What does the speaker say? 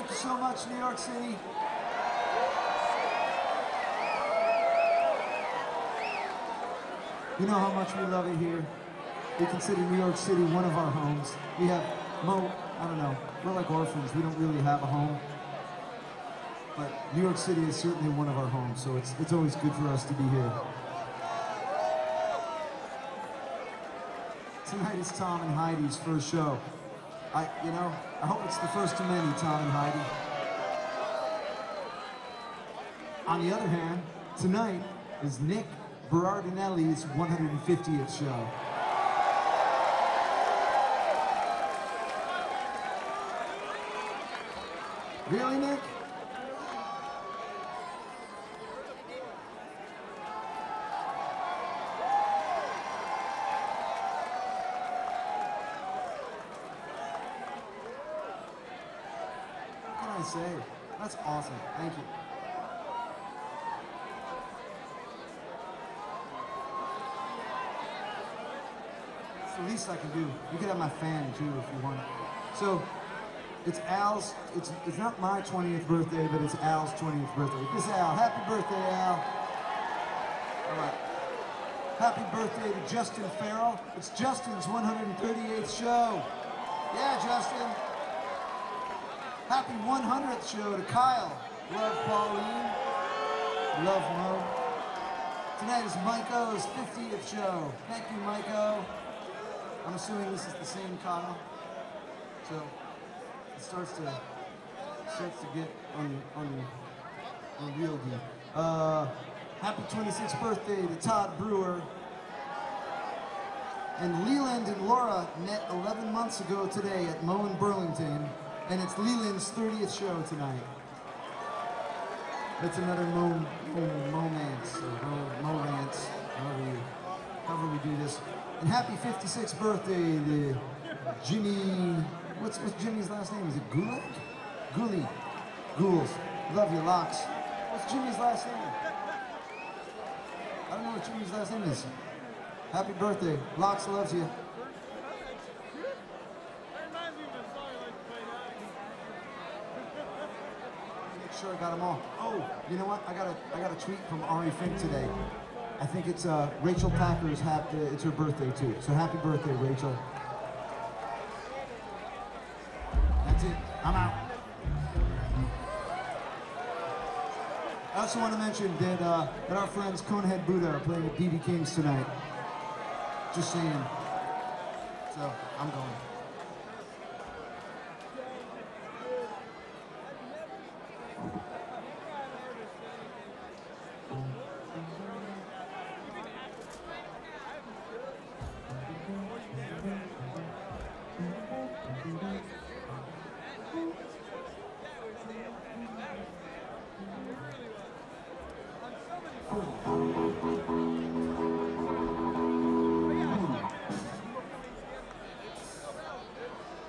Thank you so much, New York City. You know how much we love it here. We consider New York City one of our homes. We have I don't know, we're like orphans. We don't really have a home. But New York City is certainly one of our homes, so it's always good for us to be here. Tonight is Tom and Heidi's first show. I hope it's the first of many, Tom and Heidi. On the other hand, tonight is Nick Berardinelli's 150th show. Really, Nick? What can I say? That's awesome. Thank you. It's the least I can do. You can have my fan too if you want. So, it's Al's, it's not my 20th birthday, but it's Al's 20th birthday. This is Al. Happy birthday, Al. All right. Happy birthday to Justin Farrell. It's Justin's 138th show. Yeah, Justin. Happy 100th show to Kyle. Love Pauline. Love Mo. Tonight is Maiko's 50th show. Thank you, Maiko. I'm assuming this is the same Kyle. So it starts to get unreal deep. Happy 26th birthday to Todd Brewer. And Leland and Laura met 11 months ago today at Mo in Burlington, and it's Leland's 30th show tonight. That's another momance, or mo-rants, however we do this. And happy 56th birthday to Jimmy, what's Jimmy's last name? Is it Gulick? Gully. Ghouls. Love you, Locks. What's Jimmy's last name? I don't know what Jimmy's last name is. Happy birthday. Locks loves you. Make sure I got them all. Oh, you know what? I got a tweet from Ari Fink today. I think it's Rachel Packer's it's her birthday too. So happy birthday, Rachel. That's it. I'm out. I also want to mention that our friends Conehead Buddha are playing at BB King's tonight. Just saying. So, I'm going.